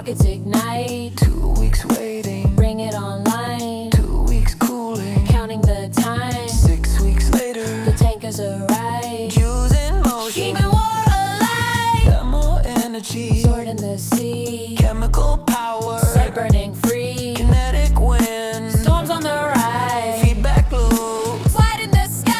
rockets ignite. 2 weeks waiting, Bring it online. 2 weeks cooling, Counting the time. 6 weeks later, The tankers arrive. Juice in motion, Keeping war alive. got more energy. Sword in the sea. Chemical power, Sight burning free. kinetic wind, Storms on the rise. feedback loops. Light in the sky.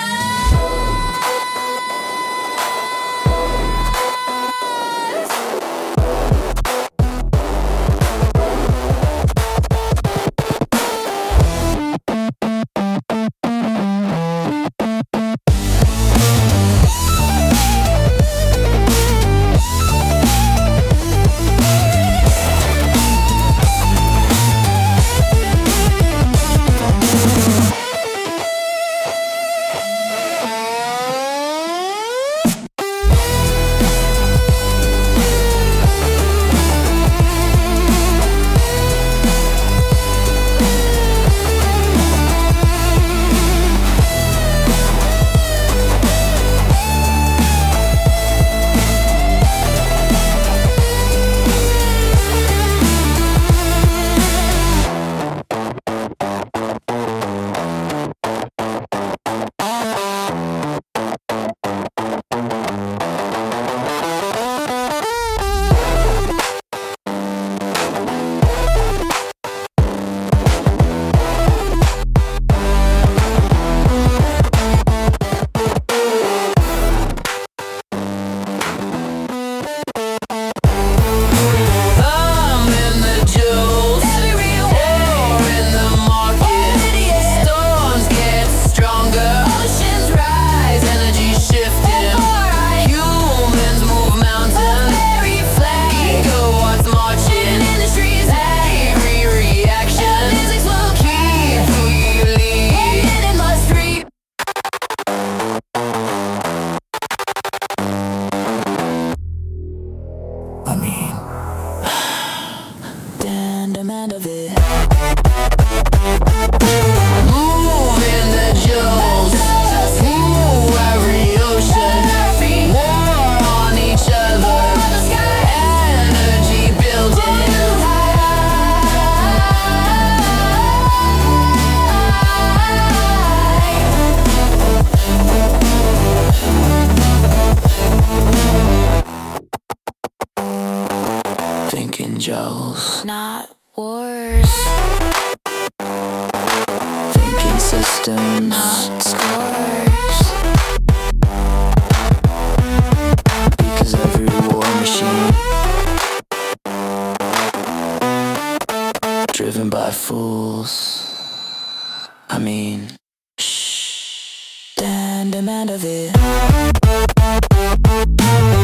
Demand of it. Moving the jewels. Ooh, every ocean. War on each other. Energy building. Thinking Joes, Not wars. thinking systems, Not scores. because every war machine driven by fools. I mean, stand demand of it.